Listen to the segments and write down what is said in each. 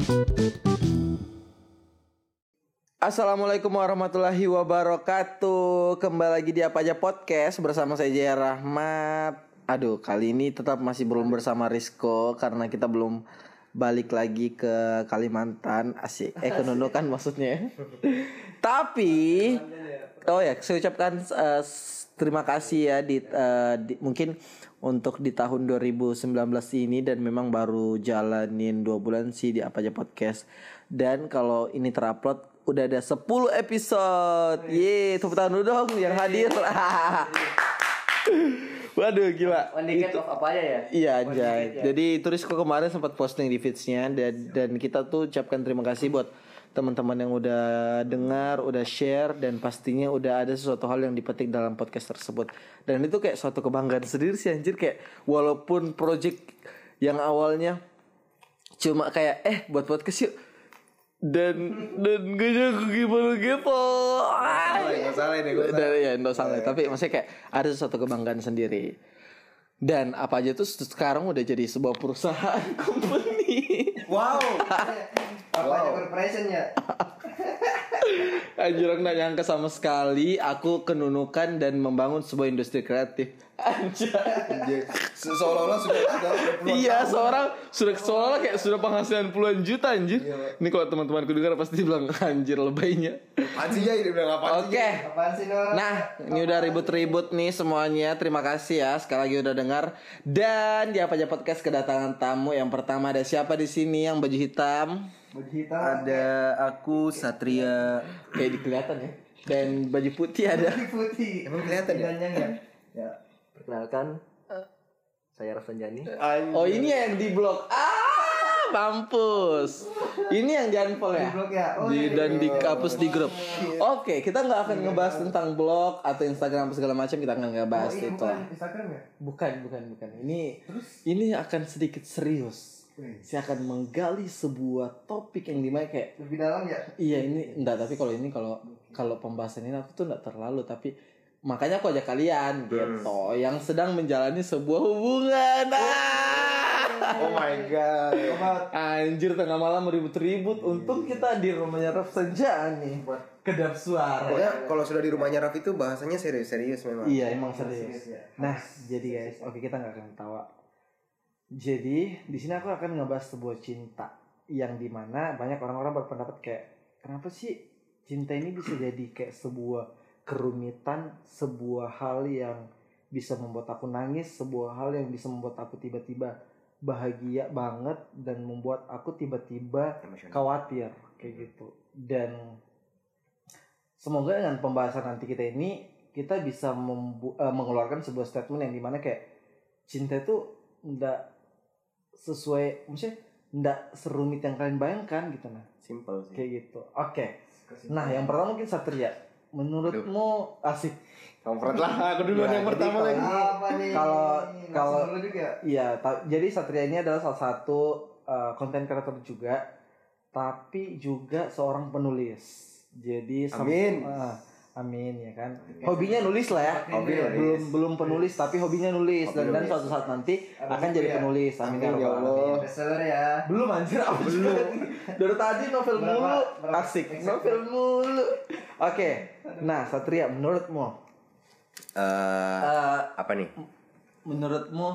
Assalamualaikum warahmatullahi wabarakatuh. Kembali lagi di Apa Aja Podcast bersama saya Jaya Rahmat. Aduh, kali ini tetap masih belum bersama Rizko karena kita belum balik lagi ke Kalimantan. Asik, ke Nunukan maksudnya. Tapi saya ucapkan terima kasih ya mungkin untuk di tahun 2019 ini, dan memang baru jalanin 2 bulan sih di Apa Aja Podcast. Dan kalau ini terupload udah ada 10 episode. Tepuk tangan dulu dong yang hadir. Waduh, gila. One decade of apa aja ya? Iya, anjay. Jadi itu Rizko kemarin sempat posting di feeds-nya, dan kita tuh ucapkan terima kasih buat teman-teman yang udah dengar, udah share, dan pastinya udah ada sesuatu hal yang dipetik dalam podcast tersebut. Dan itu kayak suatu kebanggaan sendiri sih anjir, kayak walaupun project yang awalnya cuma kayak buat podcast yuk, dan gak jago gimana gitu. Nggak salah ini gue. Nggak salah. Tapi maksudnya kayak ada sesuatu kebanggaan sendiri. Dan Apa Aja tuh sekarang udah jadi sebuah perusahaan company. Wow. Apa aja corporation ya? Anjir, aku gak nyangka sama sekali aku kenunukan dan membangun sebuah industri kreatif. Anjir. Seolah-olah sudah puluhan Iya, tahun. seolah-olah kayak sudah penghasilan puluhan juta anjir. Iya. Ini kalau teman-temanku dengar pasti bilang anjir lebaynya. Apaan sih ya, dia bilang apaan sih? Oke. Apaan sih Nur? Nah, ini udah ribut-ribut nih semuanya. Terima kasih ya sekali lagi udah dengar. Dan di Apa Aja Podcast kedatangan tamu yang pertama. Ada siapa di sini yang baju hitam? Baju hitam. Ada aku Satria. Kayak kelihatan ya. Dan baju putih ada. Putih. Emang kelihatan ya? Panjang ya? Ya. Perkenalkan, saya Rafsanjani. Oh, ini yang di blog. Mampus. Ini yang di unfollow ya? Di blog ya? Oh, Dan dihapus di grup. Oke, kita nggak akan ngebahas tentang blog atau Instagram segala macam, kita nggak ngebahas itu. Bukan Instagram ya? Bukan. Ini akan sedikit serius. Saya akan menggali sebuah topik yang dimana kayak Lebih dalam ya? iya ini enggak, tapi kalau pembahasan ini aku tuh enggak terlalu, tapi makanya aku ajak kalian gitu yang sedang menjalani sebuah hubungan. Oh my god. Anjir, tengah malam ribut-ribut. Untung kita di rumahnya Rafsanjani kedap suara. Pokoknya kalau sudah di rumahnya Raf itu bahasanya serius-serius memang. Iya, emang serius. Nah, jadi guys, oke, kita nggak akan ketawa. Jadi di sini aku akan ngebahas sebuah cinta yang dimana banyak orang-orang berpendapat kayak kenapa sih cinta ini bisa jadi kayak sebuah kerumitan, sebuah hal yang bisa membuat aku nangis, sebuah hal yang bisa membuat aku tiba-tiba bahagia banget dan membuat aku tiba-tiba khawatir kayak gitu. Dan semoga dengan pembahasan nanti kita ini kita bisa mengeluarkan sebuah statement yang dimana kayak cinta itu ndak sesuai, maksudnya ndak serumit yang kalian bayangkan gitu. Nah, Simple sih. kayak gitu. Oke. Nah, yang pertama mungkin Satria. Menurutmu asik. Comfort lah, aku duluan yang pertama lagi. Apa nih? Kalau Langsung dulu juga. iya, jadi Satria ini adalah salah satu konten creator juga, tapi juga seorang penulis. Jadi Amin. Amin ya kan. Hobinya nulis lah ya. Hobi Belum penulis tapi hobinya nulis, dan suatu saat nanti akan jadi penulis. Amin ya Amin, ya rabbal Allah. alamin. Bestseller ya. Belum anjir, belum. Dari tadi novel mulu. Asik, novel mulu. Oke. Nah, Satria, menurutmu Apa nih? menurutmu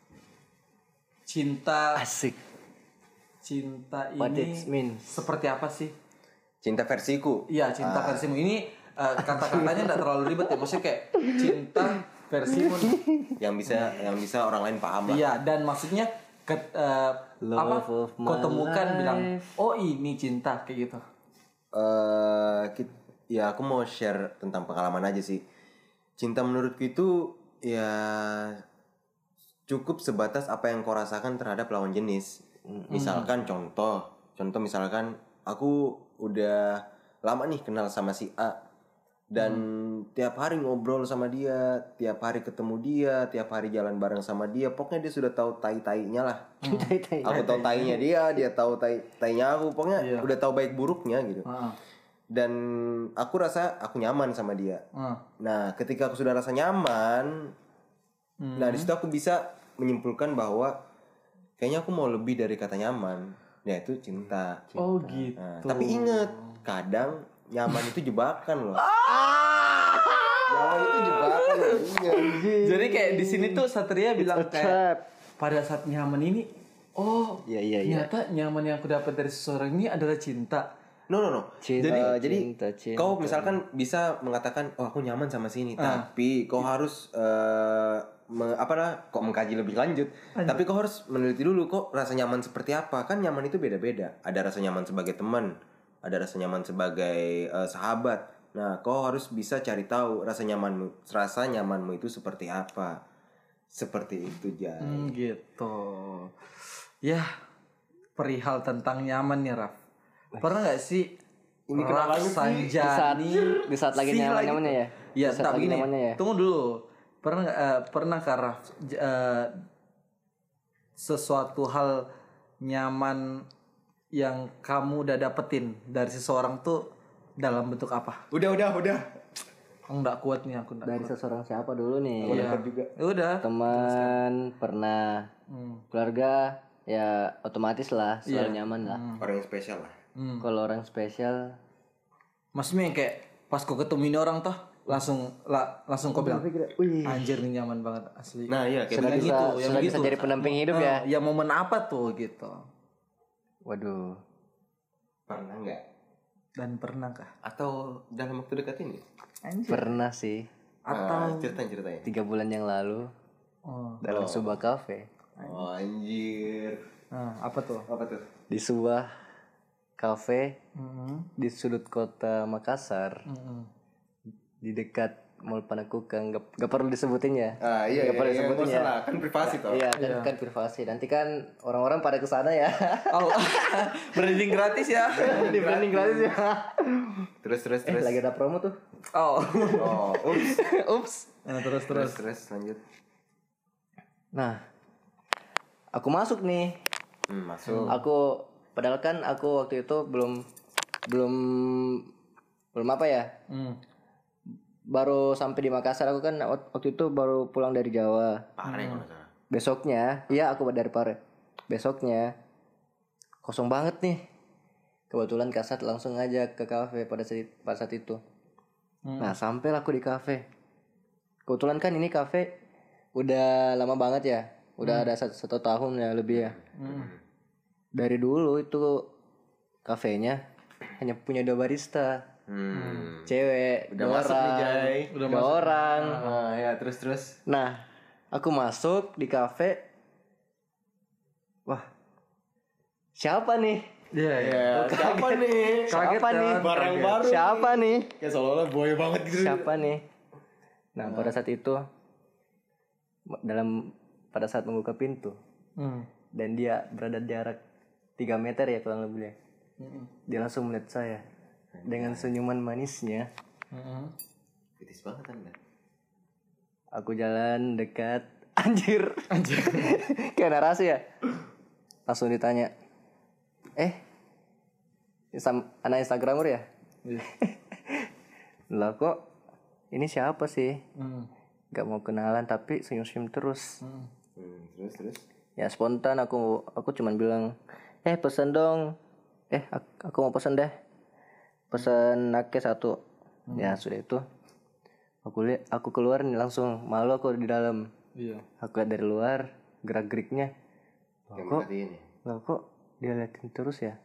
cinta Asik. ini mean? seperti apa sih? Cinta versiku. Iya, cinta versimu ini kata-katanya enggak terlalu ribet ya. Maksudnya kayak cinta versimu nih. Yang bisa orang lain paham lah. Iya, dan maksudnya kau temukan bilang, "Oh, ini cinta," kayak gitu. Ya aku mau share tentang pengalaman aja sih. Cinta menurutku itu ya cukup sebatas apa yang kau rasakan terhadap lawan jenis. Misalkan contoh misalkan aku udah lama nih kenal sama si A, dan tiap hari ngobrol sama dia, tiap hari ketemu dia, tiap hari jalan bareng sama dia, pokoknya dia sudah tahu tai-tainya lah. Aku tahu tainya dia tahu tainya aku, pokoknya udah tahu baik buruknya gitu. Dan aku rasa aku nyaman sama dia. Nah, ketika aku sudah rasa nyaman, nah di situ aku bisa menyimpulkan bahwa kayaknya aku mau lebih dari kata nyaman. Ya itu cinta. Oh gitu. Nah, tapi inget, kadang nyaman itu jebakan loh. Nyaman itu jebakan loh. Iya. Jadi kayak di sini tuh Satria bilang kayak pada saat nyaman ini, oh Iya. ternyata nyaman yang aku dapat dari seseorang ini adalah cinta. No. Cinta, Jadi cinta. kau misalkan bisa mengatakan, oh aku nyaman sama sini, tapi kau harus kok mengkaji lebih lanjut. Tapi kau harus meneliti dulu kok rasa nyaman seperti apa. Kan nyaman itu beda-beda. Ada rasa nyaman sebagai teman, ada rasa nyaman sebagai sahabat. Nah, kau harus bisa cari tahu rasa nyamanmu itu seperti apa. Seperti itu, Jay. Gitu. Ya, perihal tentang nyaman nih, Raf. Pernah gak sih Ini kenapa Raf lagi sih? Sanjani Di saat lagi nyaman-nyamannya ya? Iya, Di saat tak lagi begini. nyamannya ya? Tunggu dulu. Pernahkah Raf sesuatu hal nyaman yang kamu udah dapetin dari seseorang tuh dalam bentuk apa? Udah. Enggak kuat nih aku enggak. Dari seseorang siapa dulu nih? Iya. juga. Udah. Teman pernah, keluarga ya otomatis lah selalu nyaman lah. Orang yang spesial lah. Kalau orang spesial, Maksudnya yang kayak pas kau ketemu ini orang toh langsung kau bilang, anjir nih nyaman banget asli. Nah, iya kayak sudah begitu. bisa, yang sudah gitu. bisa jadi pendamping hidup ya. Ya momen apa tuh gitu. Waduh, Pernah enggak? Dan pernahkah? Atau dalam waktu dekat ini? Anjir. pernah sih Atau Ceritain. 3 bulan yang lalu oh. dalam sebuah kafe. Oh, anjir. Nah, apa tuh? Apa tuh? Di sebuah kafe Mm-hmm. di sudut kota Makassar, di dekat Mall Panakukang, gak perlu disebutin ya. Iya, Gak perlu disebutin ya. Kan privasi toh. Iya, kan privasi. Nanti kan orang-orang pada kesana ya. Oh, branding gratis ya? Di branding gratis ya. Terus. Lagi ada promo tuh. Oh. Oh, Ups. Nah, terus. terus lanjut. Nah, aku masuk nih. Masuk. Padahal kan aku waktu itu belum apa ya? Baru sampai di Makassar. Aku kan waktu itu baru pulang dari Jawa. Pare kalau nggak salah. Besoknya, iya aku dari Pare. Besoknya kosong banget nih. Kebetulan Kasat langsung ngajak ke kafe pada saat itu. Nah, sampailah aku di kafe. Kebetulan kan ini kafe udah lama banget ya. Udah ada satu tahun ya lebih ya. Dari dulu itu kafenya hanya punya 2 barista. Cewek, Udah masuk nih, Jay. Udah orang. Ya, terus. Nah, aku masuk di kafe. Wah, siapa nih? Iya. Siapa nih? Siapa nih? Barang baru. Siapa nih? Kayak seolah-olah boy banget gitu. Siapa nih? Nah, pada saat itu pada saat membuka pintu dan dia berada jarak 3 meter ya kurang lebih ya. Dia langsung melihat saya dengan senyuman manisnya. Kritis banget Anda. Aku jalan dekat. Anjir. Kayak narasi ya. Langsung ditanya, anak Instagramer ya? Lah kok ini siapa sih? Gak mau kenalan tapi senyum-senyum terus. Terus. Ya spontan aku cuman bilang, pesen dong. Aku mau pesen deh. Pesen nake 1. Ya sudah itu. Aku keluar nih langsung, malu aku di dalam. Iya. Aku lihat dari luar gerak-geriknya. Yang Kok dia liatin terus ya?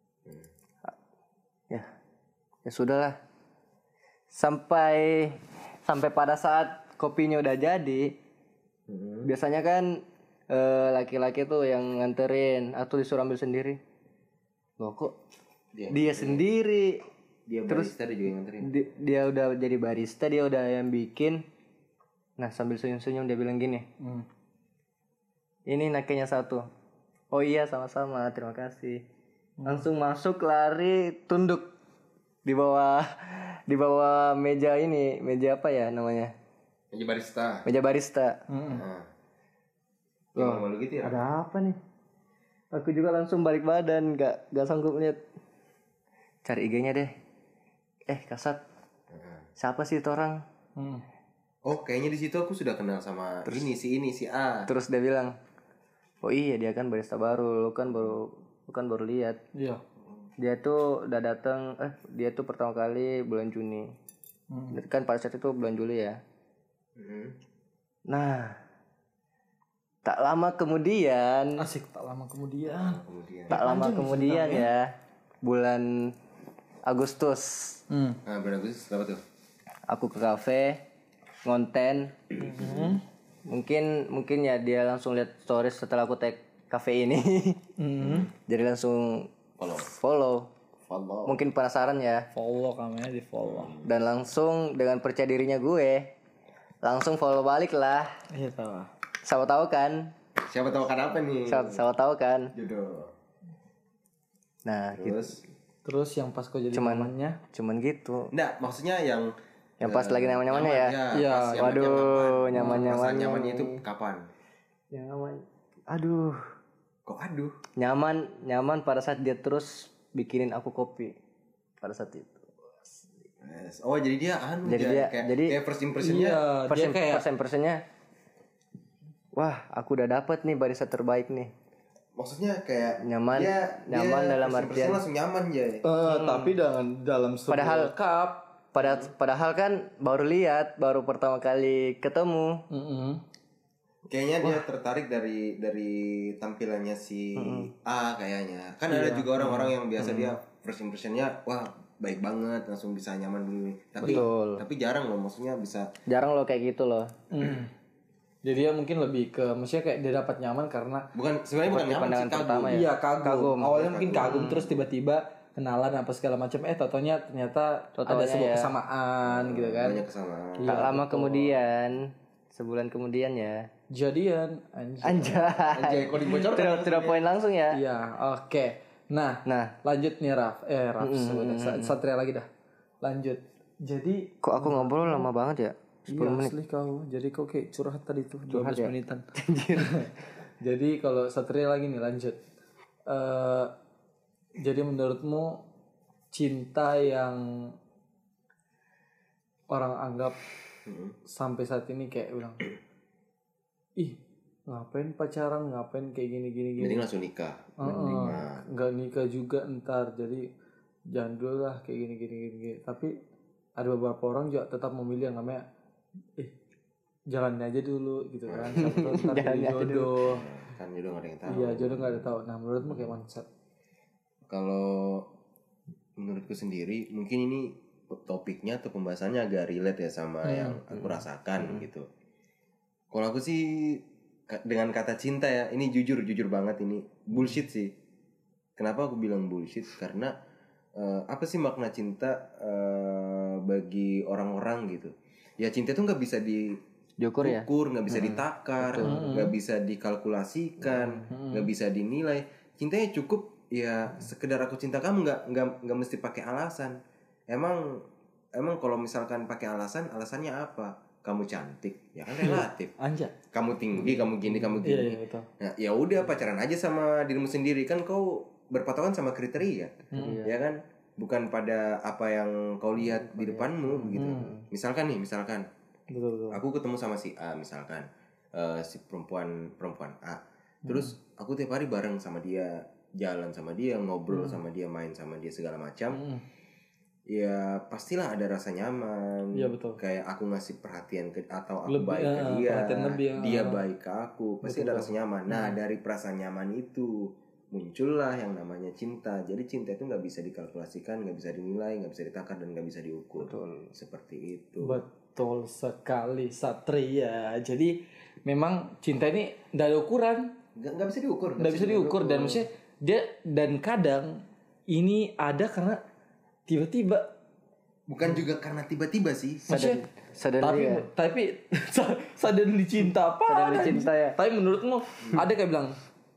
Ya sudahlah. Sampai pada saat kopinya udah jadi. Biasanya kan laki-laki tuh yang nganterin atau disuruh ambil sendiri. Loh kok dia sendiri? Dia barista, dia juga yang nganterin. Dia udah jadi barista, dia udah yang bikin. Nah sambil senyum-senyum dia bilang gini, ini nakenya 1. Oh iya sama-sama, terima kasih. Langsung masuk, lari, tunduk di bawah meja ini, meja apa ya namanya? Meja barista. Loh, malu gitu ya? Ada apa nih? Aku juga langsung balik badan, gak sanggup lihat. Cari IG-nya deh. Kasat. Siapa sih itu orang? Oh, kayaknya di situ aku sudah kenal sama si A. Terus dia bilang, oh iya dia kan barista baru, lu kan baru bukan baru lihat. Iya. Dia tuh udah datang dia tuh pertama kali bulan Juni. Kan pada saat itu bulan Juli ya. Nah, tak lama kemudian Asik, tak lama kemudian. ya bulan Agustus Nah, bulan Agustus apa tuh? aku ke kafe ngonten. Mungkin ya dia langsung lihat stories setelah aku tag kafe ini. Jadi langsung follow. Mungkin penasaran ya. Follow kami, di follow. Dan langsung dengan percaya dirinya gue langsung follow balik lah. Iya tahu. Siapa tahu kan? Siapa tahu kan apa nih? Siapa tahu kan? Jodoh. Nah, Terus yang pas kau jadi temannya? cuman gitu. Enggak, maksudnya yang Pas lagi nyaman-nyamannya ya. Iya, Waduh, nyaman-nyamannya. Nyamannya itu kapan? Nyaman. Aduh. Kok aduh? Nyaman pada saat dia terus bikinin aku kopi pada saat itu. Yes. Oh, jadi dia kayak first impressionnya. Dia kayak First impressionnya, wah, aku udah dapet nih barisan terbaik nih. Maksudnya kayak Nyaman dalam first impression artian langsung nyaman ya. tapi dalam sebuah cup. Padahal kan baru pertama kali ketemu. Kayaknya dia tertarik dari tampilannya si A kayaknya. Kan ada juga orang-orang yang biasa dia first impressionnya wah baik banget langsung bisa nyaman dulu. Tapi jarang loh, maksudnya bisa. Jarang loh kayak gitu loh. Jadi dia mungkin lebih ke maksudnya kayak dia dapat nyaman karena Sebenarnya bukan nyaman sih, kagum. pertama ya. iya kagum. Awalnya mungkin kagum terus tiba-tiba kenalan apa segala macam ternyata ada sebuah kesamaan gitu kan. Banyak kesamaan. Tak lama kemudian, sebulan kemudian ya. Jadian Anjay. Kok dibocorkan? Tidak poin langsung ya. Iya, oke. Nah, lanjut nih Raf. Satria lagi dah. Lanjut. Jadi Kok aku ngobrol lama banget ya? 10 menit. Asli kau. Jadi kau kayak curhat tadi tuh 12 ya? menitan. Jadi kalau Satria lagi nih lanjut. Jadi menurutmu cinta yang orang anggap sampai saat ini kayak bilang, ih ngapain pacaran, ngapain kayak gini. Mending langsung nikah. Nggak nikah juga ntar, jadi jangan dulu lah kayak gini. Tapi ada beberapa orang juga tetap memilih yang namanya, jalanin aja dulu gitu kan. Ntar jadi jodoh. Kan jodoh nggak ada yang tahu. Iya, jodoh nggak ada tahu. Nah menurutmu kayak mana Sat? Kalau menurutku sendiri mungkin ini topiknya atau pembahasannya agak relate ya sama yang aku rasakan gitu. Kalau aku sih dengan kata cinta ya, ini jujur banget, ini bullshit sih. Kenapa aku bilang bullshit? Karena apa sih makna cinta bagi orang-orang gitu? Ya cinta itu nggak bisa diukur, nggak bisa ditakar, nggak bisa dikalkulasikan, nggak bisa dinilai. Cintanya cukup ya sekedar aku cinta kamu, nggak mesti pakai alasan. Emang kalau misalkan pakai alasannya apa? Kamu cantik, ya kan relatif. Anjay. Kamu tinggi, kamu gini. Iya, betul. Nah, ya udah pacaran aja sama dirimu sendiri, kan kau berpatokan sama kriteria, ya kan? Bukan pada apa yang kau lihat di depanmu begitu. Misalkan, Betul. aku ketemu sama si A misalkan, si perempuan A. Terus aku tiap hari bareng sama dia, jalan sama dia, ngobrol sama dia, main sama dia segala macam. Ya pastilah ada rasa nyaman. Iya betul. Kayak aku ngasih perhatian atau aku Lebih, baik ke dia, perhatian lebih, dia baik ke aku, pasti ada rasa nyaman. Nah dari perasaan nyaman itu muncullah yang namanya cinta. Jadi cinta itu nggak bisa dikalkulasikan, nggak bisa dinilai, nggak bisa ditakar, dan nggak bisa diukur. Betul. Seperti itu. Betul sekali Satria. Jadi memang cinta ini nggak ada ukuran. Nggak bisa diukur. Nggak bisa diukur, dan maksudnya dan kadang ini ada karena tiba-tiba, bukan juga karena tiba-tiba sih. Maksudnya tapi suddenly cinta apa? Suddenly cinta ya. Tapi menurutmu ada kayak bilang,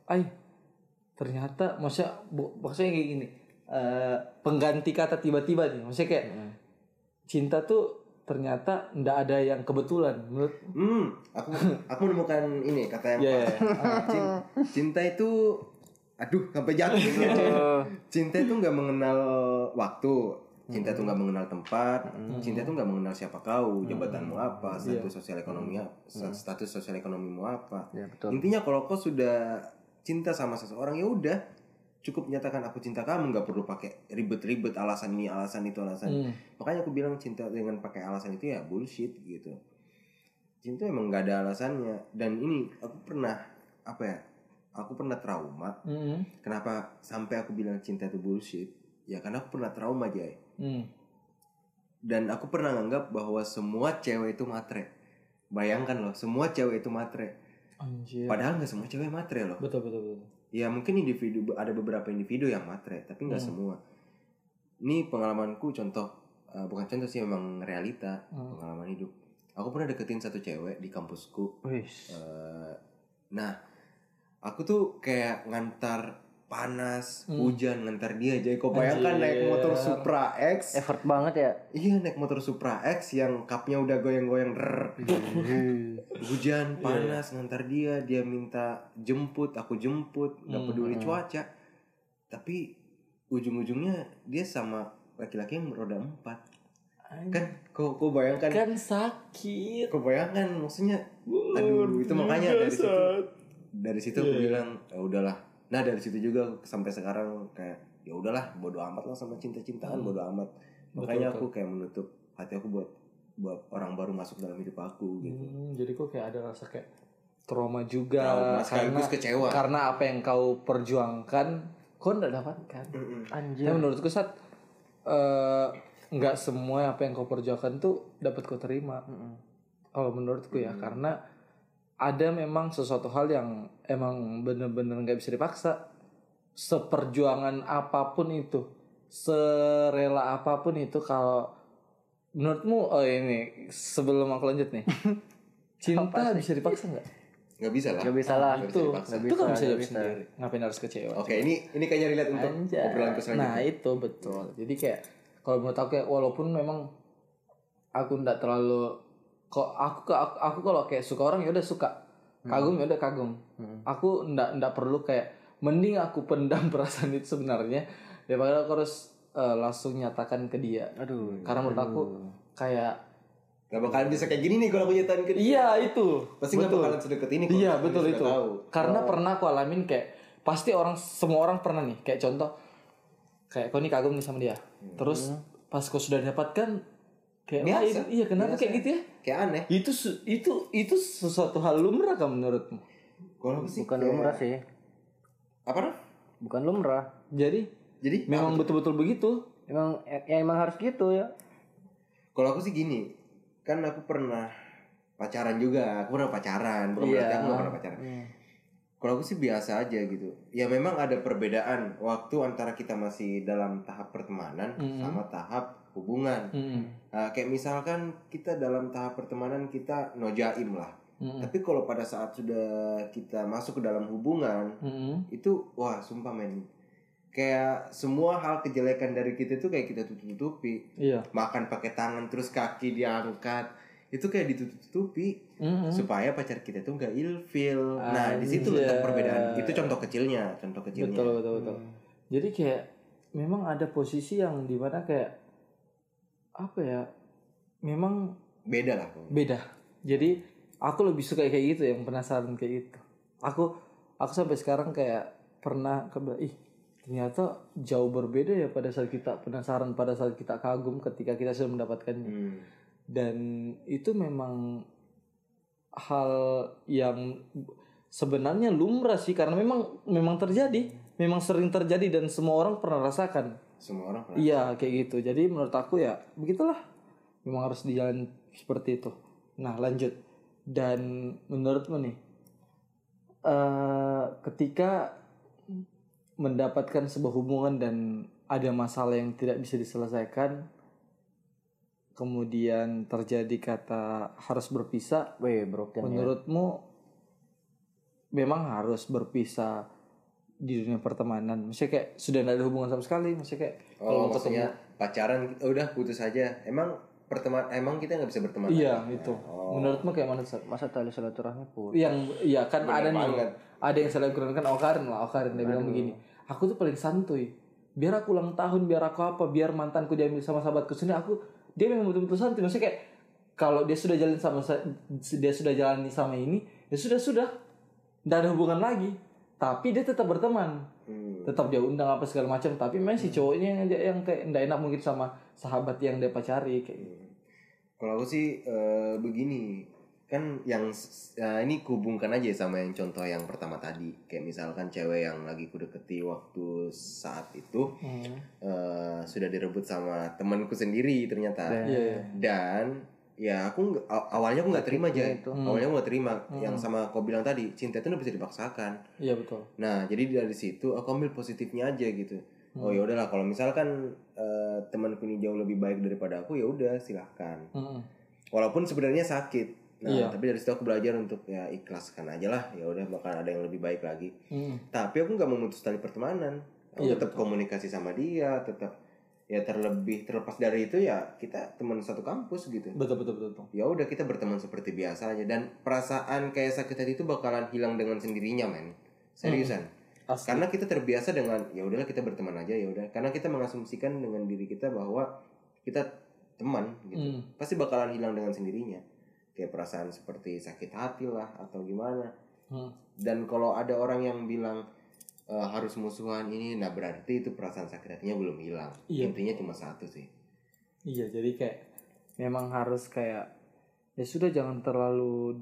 ternyata maksudnya kayak gini, pengganti kata tiba-tiba nih, maksudnya kayak cinta tuh ternyata ndak ada yang kebetulan menurut. Aku menemukan ini kata yang cinta itu, aduh sampai jatuh. Cinta itu nggak mengenal waktu, cinta itu nggak mengenal tempat, cinta itu nggak mengenal siapa kau, jabatanmu apa, status sosial ekonomimu apa. Ya, betul. Intinya kalau kau sudah cinta sama seseorang, ya udah, cukup menyatakan aku cinta kamu, nggak perlu pakai ribet-ribet alasan ini alasan itu alasan. Makanya aku bilang cinta dengan pakai alasan itu ya bullshit gitu. Cinta emang nggak ada alasannya. Dan ini aku pernah trauma. Kenapa sampai aku bilang cinta itu bullshit? Ya karena aku pernah trauma, Jay. Dan aku pernah nganggap bahwa semua cewek itu matre. Bayangkan loh, semua cewek itu matre. Anjir. Padahal nggak semua cewek matre loh. Betul. Ya mungkin ada beberapa individu yang matre, tapi nggak semua. Ini pengalamanku bukan contoh sih, memang realita, pengalaman hidup. Aku pernah deketin satu cewek di kampusku. Nah, aku tuh kayak ngantar panas, hujan, ngantar dia. Jadi kau bayangkan naik motor Supra X. Effort banget ya. Iya, naik motor Supra X yang kapnya udah goyang-goyang. Hujan, panas, ngantar dia minta jemput, aku jemput, nggak peduli cuaca. Tapi ujung-ujungnya dia sama laki-laki yang roda 4. Kan kau bayangkan. Kan sakit. Kau bayangkan maksudnya. Aduh, itu makanya dari situ aku bilang, ya udahlah. Nah, dari situ juga sampai sekarang kayak ya udahlah, bodo amat lah sama cinta-cintaan, bodo amat. Makanya aku kayak menutup hati aku buat orang baru masuk dalam hidup aku gitu. Jadi kok kayak ada rasa kayak trauma juga, sekaligus kecewa. Karena apa yang kau perjuangkan kau nggak dapatkan. Anjir. Tapi menurutku saat nggak semua apa yang kau perjuangkan tuh dapat kau terima. Kalau menurutku ya, karena ada memang sesuatu hal yang emang bener-bener nggak bisa dipaksa. Seperjuangan apapun itu, serela apapun itu, kalau menurutmu, ini sebelum aku lanjut nih, cinta bisa dipaksa nggak? Nggak bisa lah. Nggak bisa lah. Itu kan bisa jawab sendiri. Ngapain harus kecewa? Oke, ini kayaknya relate untuk obrolan selanjutnya. Nah itu betul. Jadi kayak kalau menurut aku, kayak walaupun memang aku nggak terlalu, kok aku kalau kayak suka orang ya udah suka, kagum ya udah kagum. Aku nggak perlu kayak, mending aku pendam perasaan itu sebenarnya daripada aku harus langsung nyatakan ke dia. Karena menurut aku kayak gak bakalan bisa kayak gini nih kalau aku nyatain ke dia. Iya itu. Pasti gak bakalan sedekat ini. Iya betul itu. Karena pernah aku alamin kayak, pasti semua orang pernah nih, kayak contoh kayak kau nih kagum nih sama dia. Terus pas kau sudah dapatkan kayak biasa. Iya kenapa biasa. Kayak gitu ya? Kayak aneh. Itu sesuatu hal lumrah kan menurutmu? Kalau sih bukan lumrah sih. Apa? Bukan lumrah. Jadi memang betul-betul begitu. Emang harus gitu ya. Kalau aku sih gini, kan aku pernah pacaran juga. Aku pernah pacaran, bukan berarti aku gak pernah pacaran. Kalau aku sih biasa aja gitu. Ya memang ada perbedaan waktu antara kita masih dalam tahap pertemanan sama tahap hubungan. Kayak misalkan kita dalam tahap pertemanan kita nojaim lah. Tapi kalau pada saat sudah kita masuk ke dalam hubungan, itu wah sumpah men, kayak semua hal kejelekan dari kita itu kayak kita tutup-tutupi. Makan pakai tangan terus kaki diangkat, itu kayak ditutup-tutupi supaya pacar kita tuh nggak ilfeel. Nah di situ letak perbedaan. Itu contoh kecilnya. Betul. Jadi kayak memang ada posisi yang dimana kayak apa ya? Memang beda. Jadi aku lebih suka kayak gitu, yang penasaran kayak gitu. Aku sampai sekarang kayak pernah ternyata jauh berbeda ya pada saat kita penasaran, pada saat kita kagum ketika kita sudah mendapatkannya. Dan itu memang hal yang sebenarnya lumrah sih, karena memang terjadi, memang sering terjadi dan semua orang pernah rasakan. Iya kayak gitu. Jadi menurut aku ya begitulah, memang harus dijalan seperti itu. Nah lanjut. Dan menurutmu nih, ketika mendapatkan sebuah hubungan dan ada masalah yang tidak bisa diselesaikan, kemudian terjadi kata harus berpisah, menurutmu memang harus berpisah di dunia pertemanan? Maksudnya kayak sudah tidak ada hubungan sama sekali, maksudnya kayak kalau maksudnya pacaran udah putus aja, emang kita nggak bisa berteman? Iya itu. Menurutmu kayak mana? Masa tali silaturahmi pun? Iya kan bener ada banget. Ada yang selebgram kan Okarin dia bilang begini, aku tuh paling santuy, biar aku ulang tahun, biar aku apa, biar mantanku diambil sama sahabatku sini, dia memang betul-betul santuy. Maksudnya kayak kalau dia sudah jalani sama ini, ya sudah, tidak ada hubungan lagi, tapi dia tetap berteman. tetap dia undang apa segala macam, tapi memang si cowoknya yang kayak nggak enak mungkin sama sahabat yang dia pacari kayak gitu. Kalau aku sih begini, kan yang ini kuhubungkan aja sama yang contoh yang pertama tadi, kayak misalkan cewek yang lagi ku deketi waktu saat itu sudah direbut sama temanku sendiri ternyata. Dan ya aku awalnya aku nggak terima aja itu. Awalnya aku nggak terima yang sama kau bilang tadi, cinta itu nggak bisa dipaksakan. Iya betul. Nah jadi dari situ aku ambil positifnya aja gitu. Oh ya udahlah, kalau misalkan temanku ini jauh lebih baik daripada aku, ya udah silahkan. Walaupun sebenarnya sakit. Nah, tapi dari situ aku belajar untuk ya ikhlaskan aja lah. Ya udah, bakal ada yang lebih baik lagi. Tapi aku nggak memutus tali pertemanan. Aku tetap komunikasi sama dia, tetap ya terlepas dari itu ya kita teman satu kampus gitu. Betul. Ya udah, kita berteman seperti biasa aja, dan perasaan kayak sakit hati itu bakalan hilang dengan sendirinya, men. Seriusan. Karena kita terbiasa dengan ya udahlah kita berteman aja, ya udah. Karena kita mengasumsikan dengan diri kita bahwa kita teman gitu. Pasti bakalan hilang dengan sendirinya. Kayak perasaan seperti sakit hati lah atau gimana. Dan kalau ada orang yang bilang harus musuhan ini, nah berarti itu perasaan sakit hatinya belum hilang. Intinya cuma satu sih. Iya, jadi kayak memang harus kayak ya sudah, jangan terlalu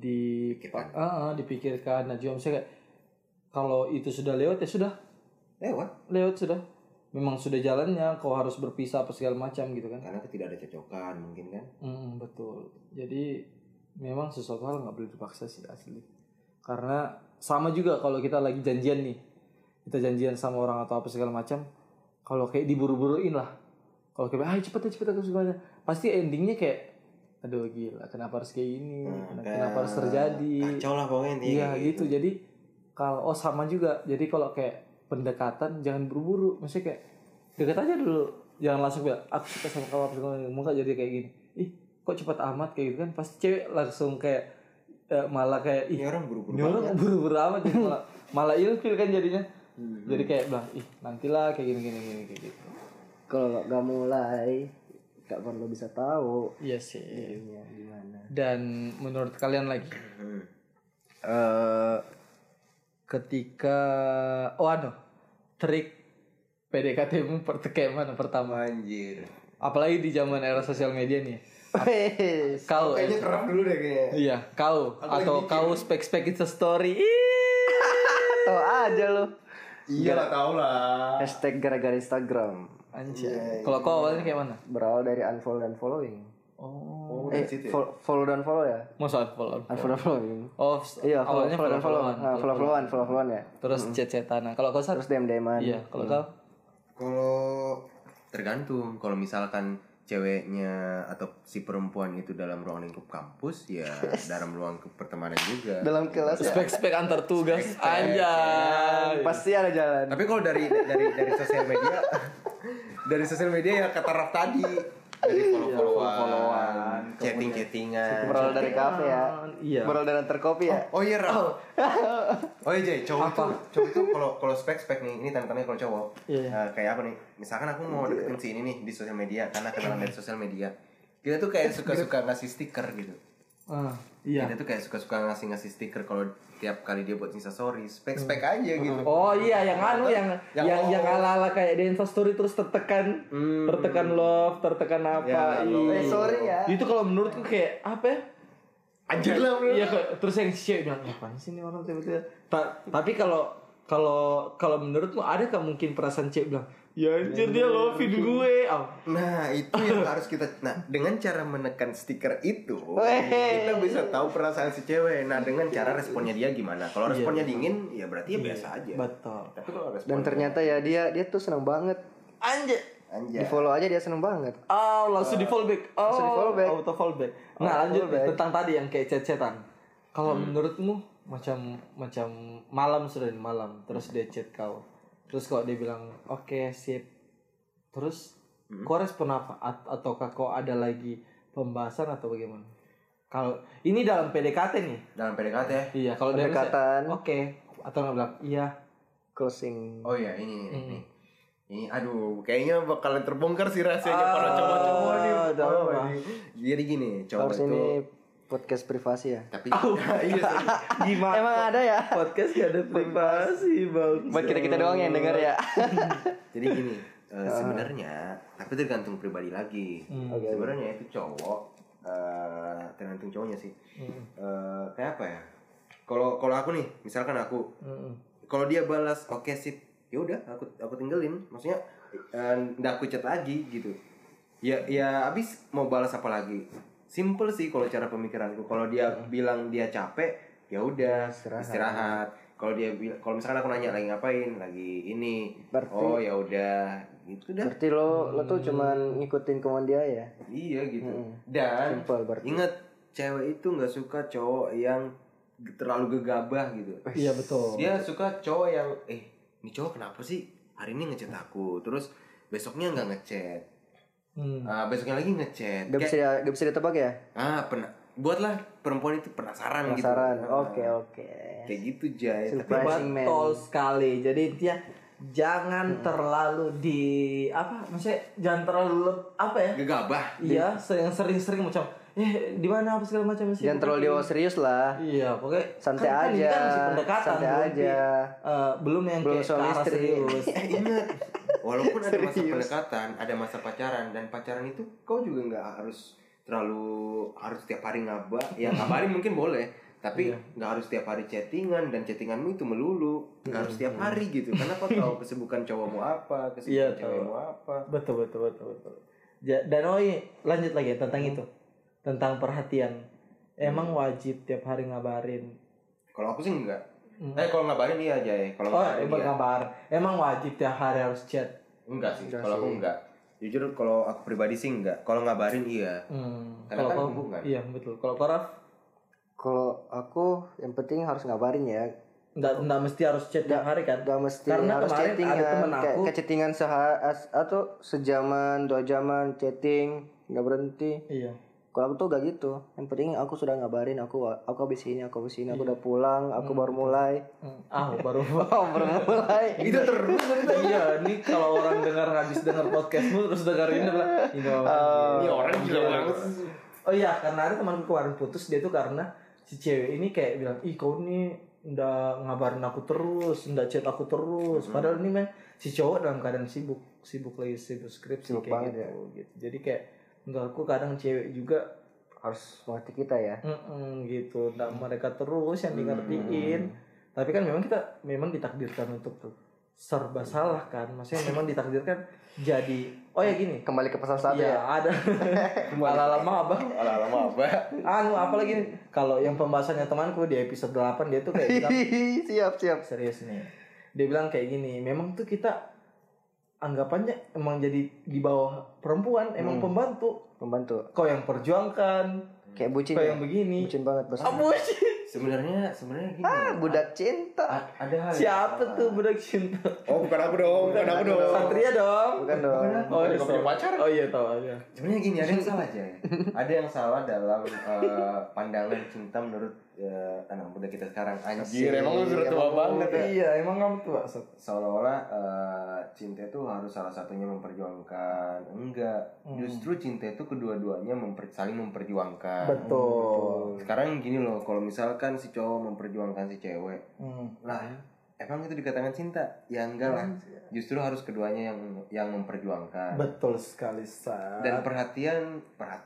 dipikirkan. Nah juga misalnya kayak kalau itu sudah lewat ya sudah lewat sudah, memang sudah jalannya, kau harus berpisah apa segala macam gitu kan, karena tidak ada cocokan mungkin kan. Betul. Jadi memang sesuatu hal nggak boleh dipaksa sih asli, karena sama juga kalau kita lagi janjian nih, kita janjian sama orang atau apa segala macam, kalau kayak diburu-buruin lah, kalau kayak ayo cepet aku semuanya, pasti endingnya kayak aduh gila, kenapa harus kayak gini, kenapa harus terjadi, kacau lah pokoknya. Iya gitu. Jadi kalau sama juga, jadi kalau kayak pendekatan jangan buru-buru, maksudnya kayak deket aja dulu, jangan langsung bilang aku suka sama kamu, muka jadi kayak gini, ih kok cepat amat kayak gitu kan, pasti cewek langsung kayak malah kayak ih ini orang buru-buru amat, jadi malah ilfil kan jadinya. Jadi kayak bilang ih nantilah kayak gini kayak gitu. Kalau nggak mulai nggak perlu bisa tahu. Iya sih. Gimana? Dan menurut kalian lagi ketika trik PDKT-mu kayak mana pertama? Anjir. Apalagi di zaman era sosial media nih. Kau kayaknya kerap dulu deh kayaknya. Iya, kau atau kau spek Insta story. Tahu aja lo. Iya lah, tahu lah. Hashtag gara-gara Instagram. Anjay. Kalau kau awalnya kayak mana? Berawal dari unfollow dan following. Dari situ ya? Follow dan follow ya? Masa unfollow Unfollow dan following. Oh, iya, awalnya follow dan follow. Follow-followan ya. Terus chat-chatan. Nah, kalau kau terus DM-an. Iya, kalau kau? Kalau tergantung. Kalau misalkan ceweknya atau si perempuan itu dalam ruang lingkup kampus, ya dalam ruang pertemanan juga. Dalam kelas ya. Spek antar tugas. Anjay. Pasti ada jalan. Tapi kalau dari sosial media ya kata Raf tadi, dari follow-followan, chatting-chattingan. Berawal dari kafe ya. Iya. Berawal dari antar kopi ya. Oh iya, Raf. Oh iya Jay, cowok itu kalau spek nih, ini tanda-tandanya kalau cowok. Kayak apa nih? Misalkan aku mau deketin si ini nih di sosial media, karena kenalan dari sosial media. Kita tuh kayak suka-suka ngasih stiker gitu. Iya. Kita tuh kayak suka-suka ngasih stiker kalau tiap kali dia buat Insta story, spek aja gitu. Oh iya, yang ala-ala kayak di Insta story terus tertekan love, tertekan apa. Sorry ya. Itu kalau menurutku kayak apa ya? Anjir lah bro. Iya, terus yang cewek bilang apaan sih ini orang tiba-tiba. Tapi kalau menurutmu ada nggak mungkin perasaan cewek bilang ya anjir dia lovein gue. Nah itu yang harus kita, dengan cara menekan stiker itu kita bisa tahu perasaan si cewek. Nah dengan cara responnya dia gimana. Kalau responnya dingin ya berarti ya biasa aja. Betul. Tapi kalau dan ternyata ya dia tuh senang banget. Anjir. Di follow aja dia seneng banget. Langsung di follow back. Auto follow back. Nah lanjut tentang tadi yang kayak chat-chatan. Kalau menurutmu macam malam terus dia chat kau. Terus kok dia bilang oke, sip. Terus kau respon apa? Ataukah kau ada lagi pembahasan atau bagaimana? Kalau ini dalam PDKT nih. Dalam PDKT ya? Iya, kalau pendekatan. Oke. Atau nggak bilang iya. Closing. Oh iya ini aduh kayaknya bakalan terbongkar sih rahasianya para cowok-cowok nih. Jadi gini, cowok itu podcast privasi ya. Tapi Iya sih. Gimana? Emang ada ya? Podcast gak ada privasi bang. Buat kita doang yang denger ya. jadi gini, sebenarnya tapi tergantung pribadi lagi. Sebenarnya itu cowok, tergantung cowoknya sih. Kayak apa ya? Kalau aku nih, misalkan aku, kalau dia balas oke sip, ya udah aku tinggalin. Maksudnya nggak aku chat lagi gitu. Ya abis mau balas apa lagi? Simple sih kalau cara pemikiranku. Kalau dia bilang dia capek, ya udah istirahat. Kalau misalkan aku nanya lagi ngapain, lagi ini, oh ya udah, gitu dah. Berarti lo tuh cuman ngikutin kemauan dia ya? Iya gitu. Dan ingat, cewek itu nggak suka cowok yang terlalu gegabah gitu. Iya betul. Dia suka cowok yang ini cowok kenapa sih hari ini ngechat aku, terus besoknya nggak ngechat. Besoknya lagi ngechat. Gak bisa ditebak ya? Buatlah perempuan itu penasaran gitu. Oke. Kayak gitu Jay. Betul sekali. Jadi dia jangan terlalu maksudnya jangan terlalu gegabah. Iya, sering-sering macam di mana apa segala macam sih. Jangan terlalu dibawa serius lah. Iya, pokoknya santai aja. Ini kan masih pendekatan, santai aja. Belum yang belum kayak ke arah serius. Ingat, walaupun ada masa pendekatan, ada masa pacaran, dan pacaran itu kau juga nggak harus tiap hari ngabah. Ya ngabarin mungkin boleh, tapi nggak harus tiap hari chattingan, dan chattinganmu itu melulu nggak harus tiap hari gitu. Karena kau tahu kesibukan cowokmu apa, kesibukan cewekmu apa. Betul. Dan lanjut lagi tentang itu, tentang perhatian. Emang wajib tiap hari ngabarin? Kalau aku sih enggak. Kalau ngabarin iya aja ya. Kalau ngabarin, emang wajib tiap hari harus chat? Enggak sih. Kalau aku enggak. Jujur kalau aku pribadi sih enggak. Kalau ngabarin iya. Karena kan hubungan. Iya betul. Kalau Koraf? Kalau aku yang penting harus ngabarin ya. Enggak mesti harus chat tiap hari kan? Enggak mesti. Karena harus kemarin chattingan. ada temen aku kayak chattingan atau sejaman 2 jaman chatting nggak berhenti. Iya. Kalau aku tuh gak gitu. Yang penting aku sudah ngabarin aku habis ini, aku udah pulang, aku baru mulai. Baru mulai. Itu terus. Iya, nih kalau orang habis dengar podcastmu terus dengerin dia bilang, ini orang gila banget. Oh iya, karena ada temanku kemarin putus, dia tuh karena si cewek ini kayak bilang, kau nih nggak ngabarin aku terus, nggak chat aku terus. Padahal ini mah si cowok dalam keadaan sibuk skripsi kayak gitu. Jadi kayak menurutku kadang cewek juga harus mengerti kita ya. Gitu. Nah, mereka terus yang ngertiin. Tapi kan memang ditakdirkan untuk serba salah kan. Maksudnya memang ditakdirkan jadi gini. Kembali ke pasal 1 ya. Ada. Ala-lama abah. Apalagi nih. Kalau yang pembahasannya temanku di episode 8 dia tuh kayak bilang siap. Serius nih. Dia bilang kayak gini, memang tuh kita anggapannya emang jadi di bawah perempuan, emang pembantu. Kau yang perjuangkan, kayak bucin. Kau yang begini. Bucin banget bos. Bucin. Sebenarnya gini. Budak cinta. Ada hal. Siapa tuh budak cinta? Oh, bukan aku dong. Satria dong. Bukan dong. Oh, dia punya pacar. Oh iya, tahu aja. Sebenarnya gini, ada yang salah aja. Ada yang salah dalam pandangan cinta menurut anak muda kita sekarang. Anjir, emang lu sudah tua banget ya. Iya, emang kamu tua. Seolah-olah cinta itu harus salah satunya memperjuangkan. Enggak. Justru cinta itu kedua-duanya saling memperjuangkan. Betul. Sekarang gini loh, kalau misalkan si cowok memperjuangkan si cewek, lah emang itu dikatakan cinta? Ya enggak lah. Justru harus keduanya yang memperjuangkan. Betul sekali, Sa. Dan perhatian,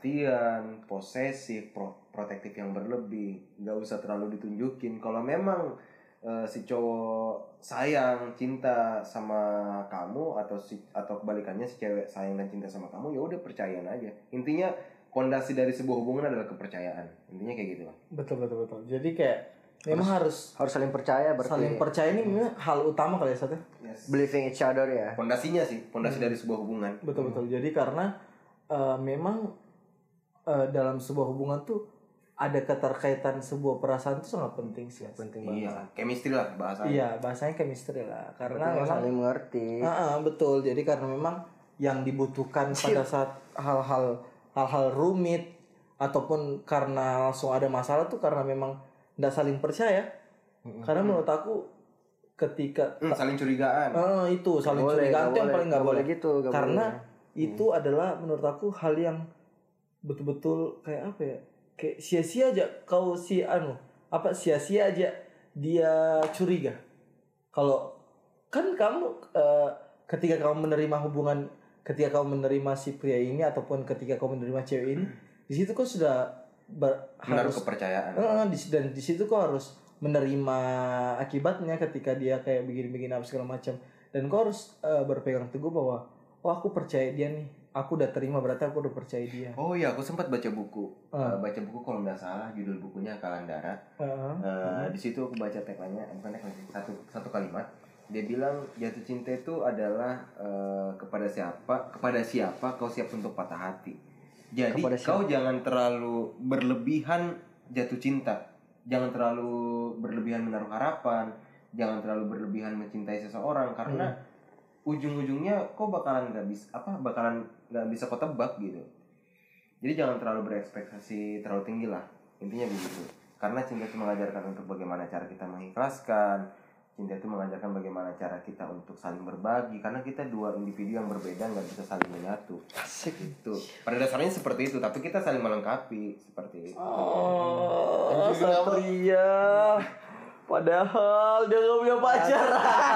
posesif, protektif yang berlebih, nggak usah terlalu ditunjukin. Kalau memang si cowok sayang, cinta sama kamu, atau kebalikannya si cewek sayang dan cinta sama kamu, ya udah percayaan aja. Intinya pondasi dari sebuah hubungan adalah kepercayaan. Intinya kayak gitu lah. Betul. Jadi kayak memang harus saling percaya berarti. Saling percaya ini memang hal utama kali ya, satu. Yes. Believing each other ya. Pondasinya sih, dari sebuah hubungan. Betul. Jadi karena memang dalam sebuah hubungan tuh ada keterkaitan sebuah perasaan itu sangat penting sih. Penting banget. Iya, chemistry lah bahasanya. Iya, bahasanya chemistry lah. Karena memang saling mengerti. Betul. Jadi karena memang yang dibutuhkan pada saat hal-hal rumit ataupun karena langsung ada masalah tuh karena memang nggak saling percaya. Karena menurut aku ketika saling curigaan. Itu saling curigaan itu yang paling nggak boleh gitu. Karena itu adalah menurut aku hal yang betul-betul kayak apa ya? kayak sia-sia aja kau sia-sia aja dia curiga. Kalau kan kamu ketika kamu menerima si pria ini ataupun ketika kamu menerima cewek ini, di situ kau sudah Menaruh kepercayaan. Dan di situ kau harus menerima akibatnya ketika dia kayak begini-begini apa segala macam. Dan kau harus berpegang teguh bahwa aku percaya dia nih. Aku udah terima, berarti aku udah percaya dia. Oh iya, aku sempat baca buku. Baca buku kalau nggak salah judul bukunya Akalan Darat. Di situ aku baca tagline-nya, bukan tagline, satu kalimat. Dia bilang jatuh cinta itu adalah kepada siapa kau siap untuk patah hati. Jadi kau jangan terlalu berlebihan jatuh cinta. Jangan terlalu berlebihan menaruh harapan. Jangan terlalu berlebihan mencintai seseorang karena ujung-ujungnya kok bakalan nggak bisa kau tebak gitu. Jadi jangan terlalu berekspektasi terlalu tinggi lah, intinya begitu. Karena cinta itu mengajarkan untuk bagaimana cara kita mengikhlaskan, cinta itu mengajarkan bagaimana cara kita untuk saling berbagi. Karena kita dua individu yang berbeda nggak bisa saling menyatu. Asik itu. Pada dasarnya seperti itu, tapi kita saling melengkapi seperti itu. Oh, Satria. Padahal dia gak punya pacar.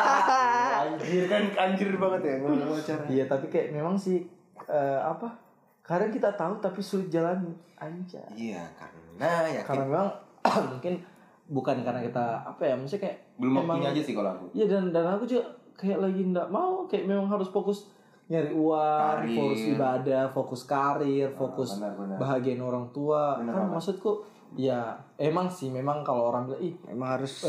Anjir banget ya ngomong pacar. Iya, tapi kayak memang sih kadang kita tahu tapi sulit jalani aja. Iya, karena memang mungkin bukan karena kita maksudnya kayak belum waktunya aja sih kalau aku. Iya, dan aku juga kayak lagi nggak mau, kayak memang harus fokus nyari uang, karir. Fokus ibadah, fokus karir, fokus benar. bahagiain orang tua. Benar, kan maksudku ya memang kalau orang bilang memang harus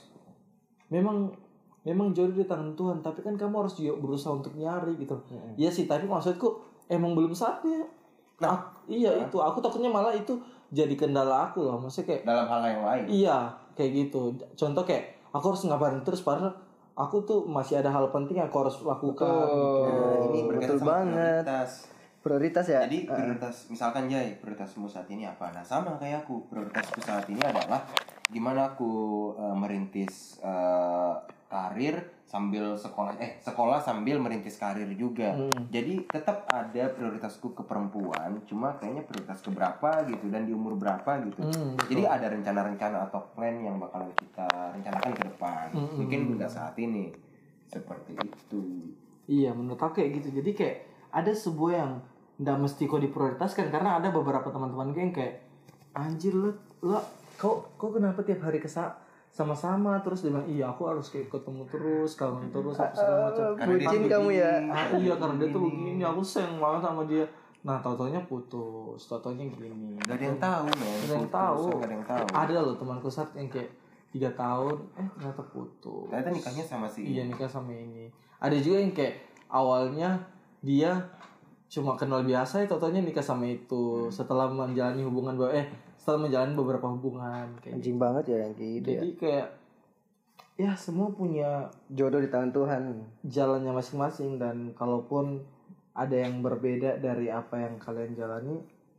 memang jodoh di tangan Tuhan, tapi kan kamu harus juga berusaha untuk nyari gitu. Iya sih, tapi maksudku emang belum saatnya. Itu aku takutnya malah itu jadi kendala aku loh, maksudnya kayak dalam hal yang lain. Iya, kayak gitu. Contoh kayak aku harus ngabarin terus padahal aku tuh masih ada hal penting yang aku harus lakukan. Ini berkaitan sama banget. Prioritas ya. Jadi prioritas, misalkan Jay, prioritasmu saat ini apa? Nah sama kayak aku, prioritasku saat ini adalah gimana aku merintis karir sambil sekolah sambil merintis karir juga. Jadi tetap ada prioritasku ke perempuan, cuma kayaknya prioritas ke berapa gitu dan di umur berapa gitu. Jadi ada rencana-rencana atau plan yang bakalan kita rencanakan ke depan. Mungkin nggak saat ini. Seperti itu. Iya, menurut aku kayak gitu. Jadi kayak ada sebuah yang nggak mesti kau diprioritaskan, karena ada beberapa teman-teman gue yang kayak anjir lo kau kenapa tiap hari sama-sama terus dia bilang iya aku harus kayak ketemu terus kangen terus apa segala macam. Bucin kamu ya. Iya, karena dia tuh begini, aku sayang banget sama dia. Nah, tau-taunya putus, tau-taunya gini. Gak ada yang tahu, men. Gak ada yang tahu. Ada loh temanku saat yang kayak 3 tahun ternyata putus. Ternyata nikahnya sama si ini. Iya, nikah sama ini. Ada juga yang kayak awalnya dia cuma kenal biasa, tau-taunya nikah sama itu setelah menjalani beberapa hubungan kayak anjing gitu. Banget ya yang kayak gitu. Jadi kayak ya semua punya jodoh di tangan Tuhan, jalannya masing-masing. Dan kalaupun ada yang berbeda dari apa yang kalian jalani,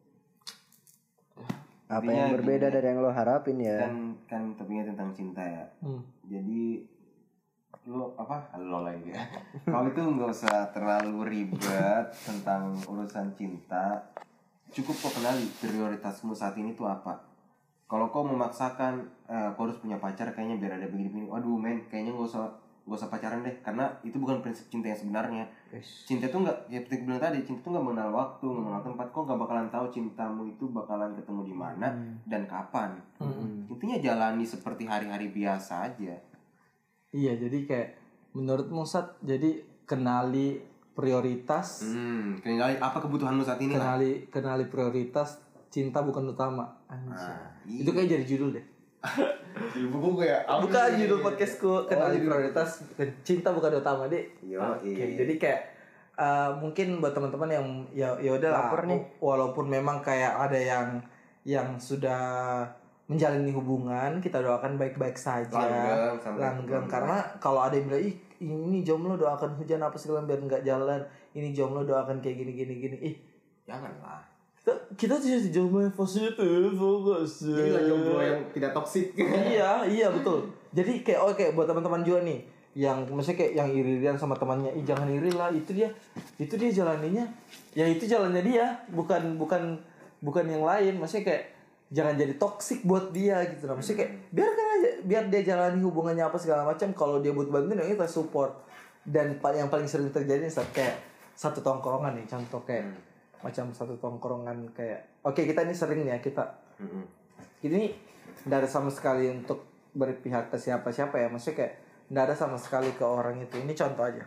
apa yang berbeda dari yang lo harapin ya. Kan topiknya tentang cinta ya. Jadi lo lagi ya. Kau itu nggak usah terlalu ribet tentang urusan cinta. Cukup kau kenali prioritasmu saat ini tuh apa. Kalau kau memaksakan kau harus punya pacar kayaknya biar ada begini-begini, waduh men, kayaknya gak usah pacaran deh, karena itu bukan prinsip cinta yang sebenarnya. Cinta tuh nggak, ya seperti bilang tadi, cinta tuh nggak mengenal waktu, nggak mengenal tempat. Kau nggak bakalan tahu cintamu itu bakalan ketemu di mana dan kapan. Intinya jalani seperti hari-hari biasa aja. Iya, jadi kayak menurutmu Sat, jadi kenali prioritas. Kenali apa kebutuhanmu saat ini. Kenali prioritas, cinta bukan utama. Itu kayak jadi judul deh. Buku ya. Bukan judul podcastku. Kenali prioritas, cinta bukan utama deh. Jadi kayak mungkin buat teman-teman yang ya udahlah, walaupun memang kayak ada yang sudah menjalani hubungan, kita doakan baik-baik saja, langgeng. Karena kalau ada yang bilang ini jomblo doakan hujan apa segala biar nggak jalan, ini jomblo doakan kayak gini, janganlah. Kita tidak jomblo yang positif, fokus. Jadi jomblo yang tidak toksik. Iya betul. Jadi kayak buat teman-teman juga nih, yang maksudnya kayak yang iri-irian sama temannya, jangan iri lah, itu dia jalaninya, ya itu jalannya dia, bukan yang lain. Maksudnya kayak jangan jadi toksik buat dia gitu nah. Maksudnya kayak biarkan aja, biar dia jalani hubungannya apa segala macam. Kalau dia butuh bantuan ya kita support. Dan yang paling sering terjadi kayak satu tongkrongan nih, contoh kayak macam satu tongkrongan kayak oke, kita ini sering ya kita ini nggak ada sama sekali untuk berpihak ke siapa-siapa ya, maksudnya kayak nggak ada sama sekali ke orang itu. Ini contoh aja,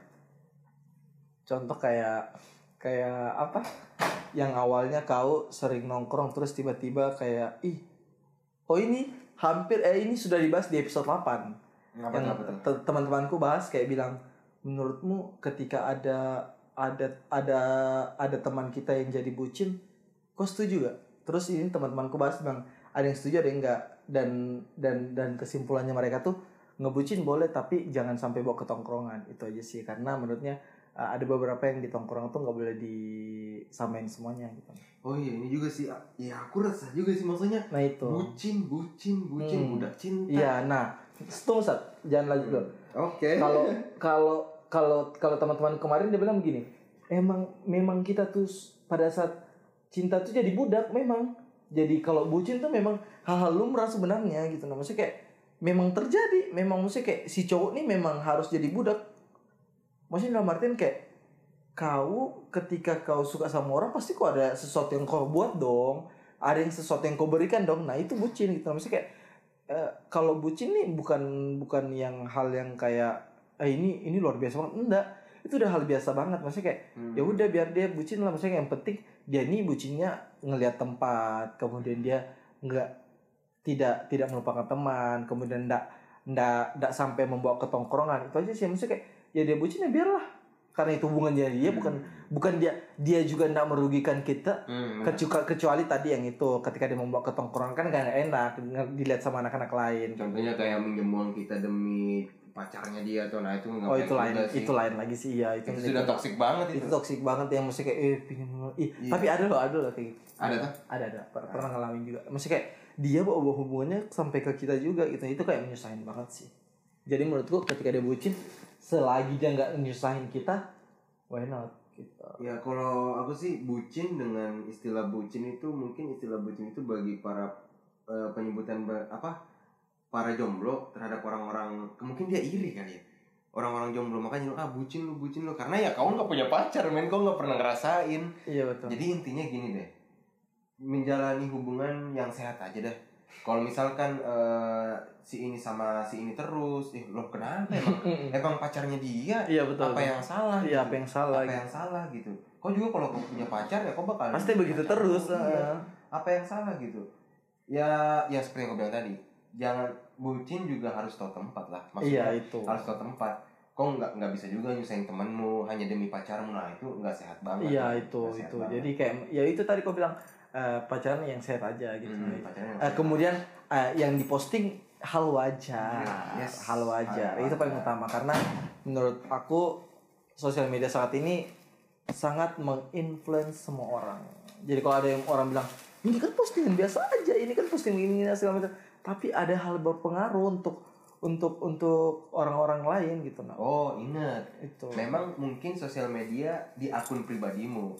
contoh kayak apa, yang awalnya kau sering nongkrong terus tiba-tiba kayak oh ini hampir ini sudah dibahas di episode 8 yang teman-temanku bahas kayak bilang, menurutmu ketika ada teman kita yang jadi bucin, kau setuju gak? Terus ini teman-temanku bahas bang, ada yang setuju ada yang enggak, dan kesimpulannya mereka tuh ngebucin boleh tapi jangan sampai bawa ke tongkrongan. Itu aja sih, karena menurutnya ada beberapa yang di tongkrongan tuh nggak boleh disamain semuanya gitu. Oh iya, ini juga sih ya, aku rasa juga sih maksudnya. Nah itu bucin budak cinta. Iya, nah tunggu Sat, jangan lagi dulu. Oke. Kalau teman-teman kemarin dia bilang begini, memang kita tuh pada saat cinta tuh jadi budak memang. Jadi kalau bucin tuh memang hal-hal lumrah sebenarnya gitu. Nah, maksudnya kayak memang terjadi, memang maksudnya kayak si cowok nih memang harus jadi budak. Maksudnya dalam artian kayak kau ketika kau suka sama orang pasti kau ada sesuatu yang kau buat dong, ada yang sesuatu yang kau berikan dong. Nah itu bucin gitu. Maksudnya kayak kalau bucin nih bukan yang hal yang kayak ini luar biasa banget, enggak, itu udah hal biasa banget. Maksudnya kayak ya udah biar dia bucin lah. Maksudnya yang penting dia nih bucinnya ngelihat tempat, kemudian dia tidak melupakan teman, kemudian ndak sampai membawa ke tongkrongan. Itu aja sih. Maksudnya kayak ya dia bucin ya biarlah, karena itu hubungannya dia, bukan dia juga ndak merugikan kita. Kecuali tadi yang itu ketika dia membawa ke tongkrongan kan gak enak dilihat sama anak-anak lain. Contohnya kayak minjem uang kita demi pacarnya dia tuh, nah itu nggak itu lain lagi sih ya. Itu sudah toksik banget. Itu toksik banget yang mesti kayak iya. Tapi ada loh kayak gitu. Ada pernah ngalamin juga. Mesti kayak dia bawa hubungannya sampai ke kita juga gitu. Itu kayak menyusahin banget sih. Jadi menurutku ketika dia bucin, selagi dia nggak nyusahin kita, why not gitu. Ya kalau aku sih bucin, dengan istilah bucin itu mungkin istilah bucin itu bagi para penyebutan para jomblo terhadap orang-orang, mungkin dia iri kali ya, orang-orang jomblo, makanya bucin lu karena ya kau nggak punya pacar men, kau nggak pernah ngerasain. Iya betul. Jadi intinya gini deh, menjalani hubungan yang sehat aja deh. Kalau misalkan si ini sama si ini terus, loh kenapa emang pacarnya dia? Iya betul. Apa yang salah? Iya gitu. apa yang yang salah gitu. Kau juga kalau kau punya pacar ya kau bakal pasti begitu terus. Iya. Apa yang salah gitu? Ya seperti yang kau bilang tadi, jangan bucin juga harus tahu tempat lah. Maksudnya itu harus tahu tempat. Kau nggak bisa juga nyusahin temanmu hanya demi pacarmu, nah itu nggak sehat banget. Iya itu. Jadi kayak ya itu tadi kau bilang pacaran yang sehat aja gitu. Kemudian yang diposting hal wajar. Hal wajar. Itu paling utama, karena menurut aku sosial media saat ini sangat menginfluence semua orang. Jadi kalau ada yang orang bilang ini kan postingan biasa aja, ini kan posting ini segala macam, tapi ada hal berpengaruh untuk orang-orang lain gitu. Nah. Oh ingat itu. Memang mungkin sosial media di akun pribadimu,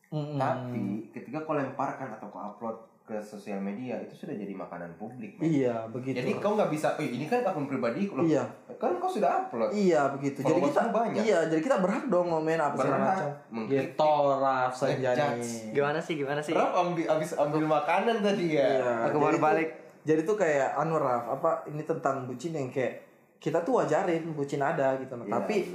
tapi ketika kau lemparkan atau kau upload ke sosial media itu sudah jadi makanan publik. Man. Iya begitu. Jadi kau nggak bisa, ini kan akun pribadi loh. Iya. Kan kau sudah upload. Iya begitu. Jadi kita banyak. Iya, jadi kita berhak dong ngomen apa segala macam. Gitu Raf Sanjani. Gimana sih? Raf abis ambil makanan tadi ya. Iya, aku baru balik. Jadi tuh kayak Raf, ini tentang bucin yang kayak kita tuh wajarin bucin ada gitu. Iya, tapi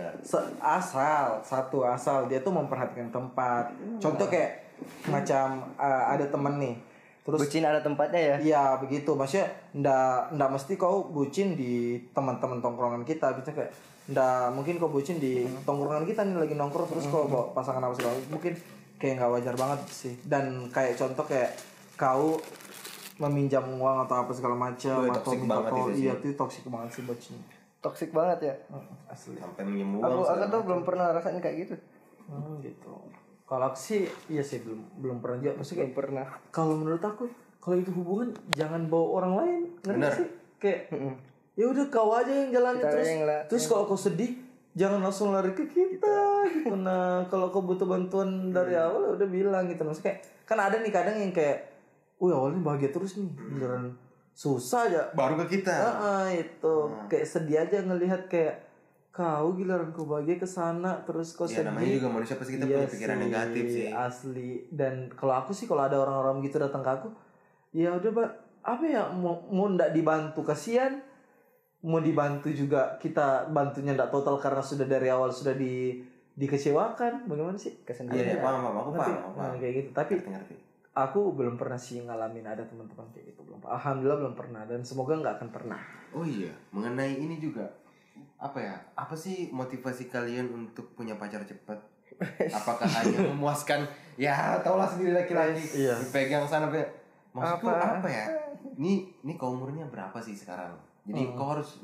asal dia tuh memperhatikan tempat. Contoh kayak macam ada temen nih. Terus bucin ada tempatnya ya? Iya begitu, maksudnya ndak mesti kau bucin di teman-teman tongkrongan kita, bisa kayak ndak mungkin kau bucin di tongkrongan kita nih lagi nongkrong terus kau bawa pasangan apa segala, mungkin kayak nggak wajar banget sih. Dan kayak contoh kayak kau meminjam uang atau apa segala macam atau minta tolong, itu toksik banget sih bucin. Toksik banget ya? Asli. Sampai minjem uang. Aku tuh belum pernah rasain kayak gitu. Gitu. Kalau aku sih, iya sih belum pernah juga. Maksudnya kayak pernah. Kalau menurut aku, kalau itu hubungan jangan bawa orang lain, ngerti sih? Kayak ya udah kau aja yang jalanin terus kalau kau sedih jangan langsung lari ke kita gitu. Nah kalau kau butuh bantuan dari awal udah bilang gitu. Maksudnya kayak kan ada nih kadang yang kayak awalnya bahagia terus nih, beneran susah aja. Baru ke kita. Itu kayak sedih aja ngelihat kayak kau giliran kau bahagia ke sana terus kau sedih. Namanya juga manusia pasti kita punya pikiran negatif sih. Asli. Dan kalau aku sih kalau ada orang-orang gitu datang ke aku, ya udah Mbak, apa ya mau ndak dibantu kasihan, mau dibantu juga kita bantunya ndak total karena sudah dari awal sudah dikecewakan. Bagaimana sih? Iya, paham, aku paham. Nah, kayak gitu. Tapi ngerti. aku belum pernah sih ngalamin ada teman-teman kayak gitu, belum. Alhamdulillah belum pernah dan semoga nggak akan pernah. Oh iya, mengenai ini juga apa ya? Apa sih motivasi kalian untuk punya pacar cepat? Apakah hanya memuaskan? Ya, taulah sendiri laki-laki. Iya. Dipegang sana, maksudku apa ya? Ini kau umurnya berapa sih sekarang? Jadi kau harus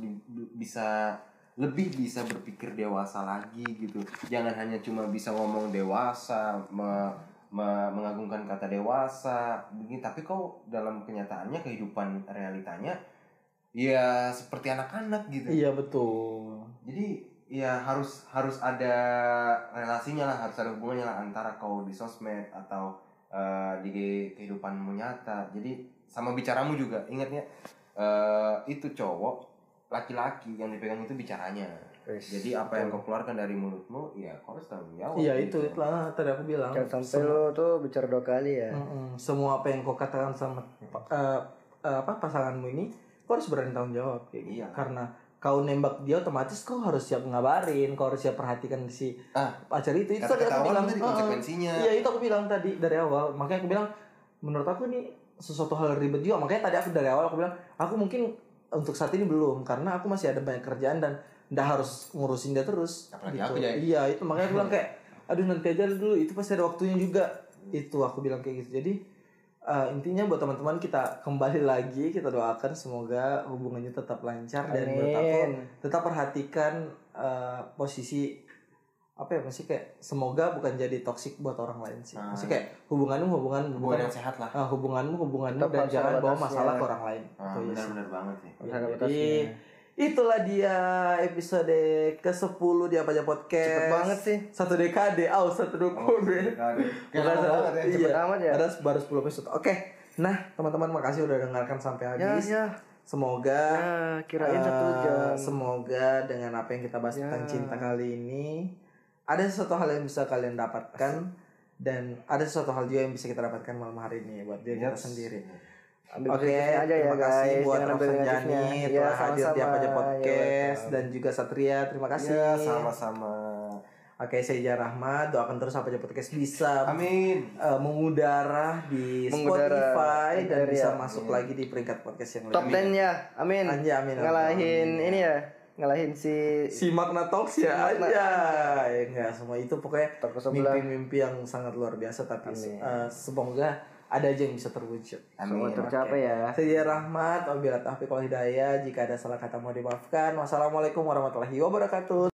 lebih bisa berpikir dewasa lagi gitu. Jangan hanya cuma bisa ngomong dewasa, mengagungkan kata dewasa begini, tapi kau dalam kenyataannya kehidupan realitanya ya seperti anak-anak gitu. Iya betul. Jadi ya harus ada relasinya lah, harus ada hubungannya lah antara kau di sosmed atau di kehidupanmu nyata. Jadi sama bicaramu juga ingatnya itu cowok laki-laki yang dipegang itu bicaranya. Jadi apa yang kau keluarkan dari mulutmu, ya kau harus tanggung jawab. Iya itu lah tadi aku bilang. Jangan sampai lo tuh bicara 2 kali ya. Semua apa yang kau katakan sama pasanganmu ini, kau harus berani tanggung jawab. Iya. Karena kau nembak dia otomatis kau harus siap ngabarin, kau harus siap perhatikan si pacar itu. Itu tadi aku bilang. Tadi konsekuensinya. Iya itu aku bilang tadi dari awal. Makanya aku bilang menurut aku ini sesuatu hal ribet juga. Makanya tadi aku dari awal aku bilang aku mungkin untuk saat ini belum karena aku masih ada banyak kerjaan dan nggak harus ngurusin dia terus. Apalagi gitu. aku ya. Iya itu makanya aku bilang kayak aduh nanti aja dulu, itu pasti ada waktunya juga. Itu aku bilang kayak gitu. Jadi intinya buat teman-teman kita kembali lagi, kita doakan semoga hubungannya tetap lancar. Dan menurut aku tetap perhatikan posisi apa ya, masih kayak semoga bukan jadi toksik buat orang lain sih. Masih kayak hubungan yang sehat lah. Hubunganmu tetap dan jangan bawa batasnya. masalah ke orang lain. Benar-benar banget sih. Jadi itulah dia episode ke-10 di Apa Aja Podcast. Cepet banget sih. 1 dekade, 1 dekade. Cepet amat ya. Ada baru 10 episode. Oke. Nah, teman-teman makasih udah dengarkan sampai habis. Ya. Semoga kirain 1 jam. Semoga dengan apa yang kita bahas tentang cinta kali ini ada sesuatu hal yang bisa kalian dapatkan dan ada sesuatu hal juga yang bisa kita dapatkan malam hari ini buat diri kita sendiri. Oke, aja ya terima kasih guys. buat Jangan ambil Rafsanjani negatifnya. telah hadir di Apa Aja sama-sama. Podcast Ya, dan juga Satria, terima kasih. Ya, sama-sama. Oke, saya Ija Rahmat, doakan terus Apa Aja Podcast bisa mengudara di Spotify dan bisa masuk lagi di peringkat podcast yang Top 10 ya. Amin. Amin. Ngalahin ini ya. Ngalahin si Magna Talks ya aja. Enggak, semua itu pokoknya Top sebelah. mimpi-mimpi yang sangat luar biasa tapi semoga ada aja yang bisa terwujud. Semua tercapai ya. Saya Rahmat, wabillahi taufiq wal hidayah. Jika ada salah kata mohon dimaafkan. Wassalamualaikum warahmatullahi wabarakatuh.